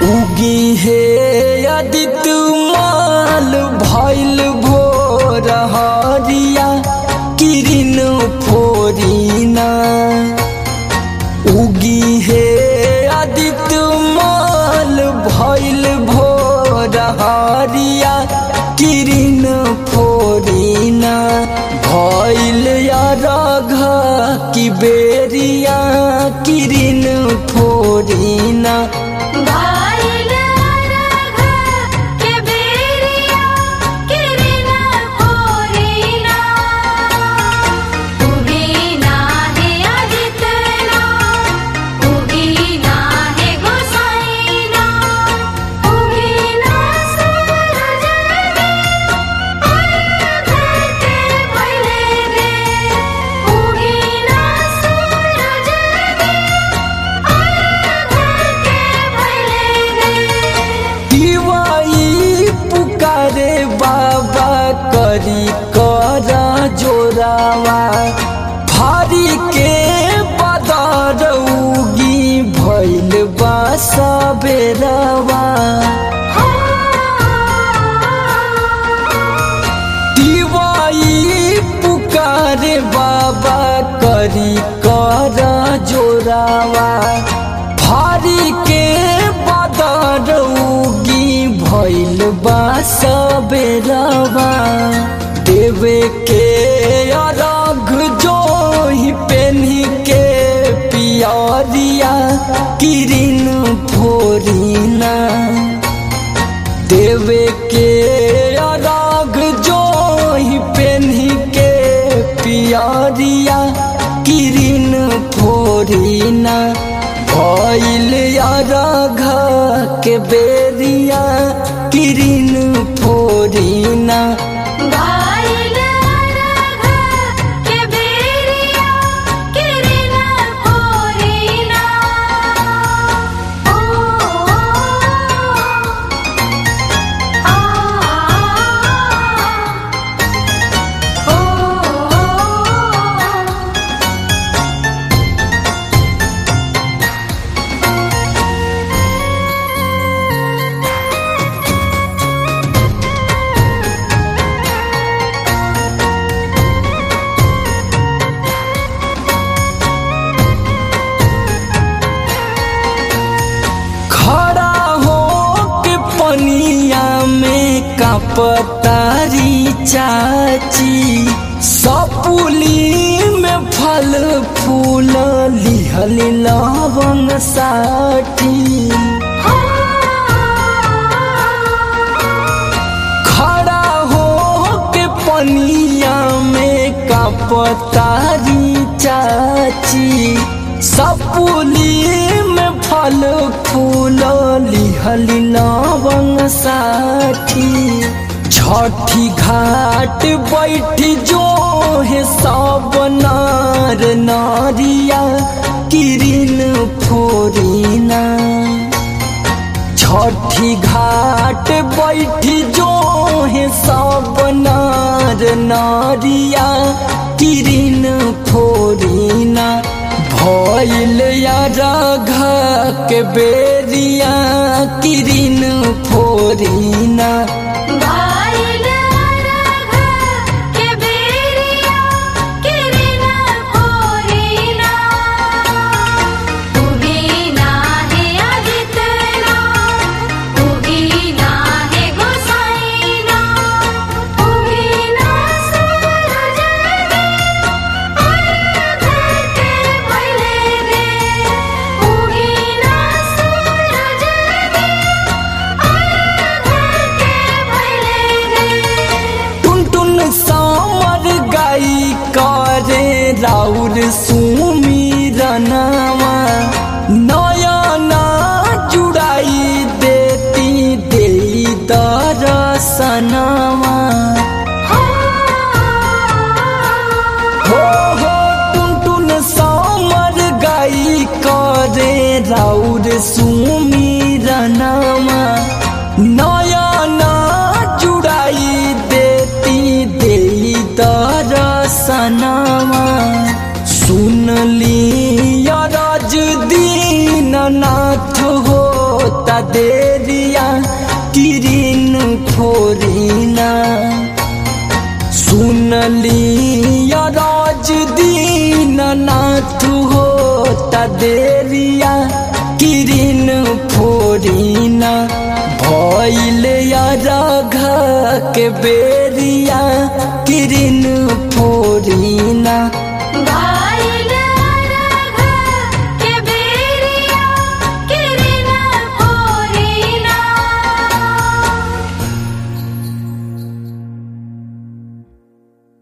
उगी हे आदित माल भइल भोर हरिया किरिन फोरिना। उगी हे आदित माल भइल भोर हरिया किरिन फोरिना। भइल अरघ की बेरिया किरिन फोरिना। बाबा करी कर जोरावा भारी के बदर उगी भइल बा सबेरवा। दिवाई पुकारे बाबा करी कर जोरावा भारी के बदर उगी भइल बा सबेरवा। देवे के अरघ जो ही पेन्ही के पियरिया किरिन फोरिना। देवे के अरघ जो ही पेन्ही के पियरिया किरिन फोरिना। भइल अरघ के बेरिया किरिन फोरिना। पनिया में कापतारी चाची सपुली में फल फूल लिहल लवंग साठी। खड़ा हो के पनिया में कापतारी चाची सपुली में फल फूल लिहल लवंग साठी। छठी घाट बैठी जो है सब नार नारिया किरिन फोरिना। छठी घाट बैठी जो है सब नार नारिया किरिन फोरिना। भइल अरघ के बेरिया किरिन फोरिना। करे राउर सुमिरनवा नयना जुड़ाई देती देई दर्शनवा। हो टुन टुन समर गाई करे राउर सुमिरनवा नयना जुड़ाई देती देई दर्शनवा। सुन ली अरज दीननाथ हो देरिया किरिन फोरिना सुनली राज दीननाथ होता देरिया किरिन फोरिना भइल राघा के बेरिया किरिन फोरिना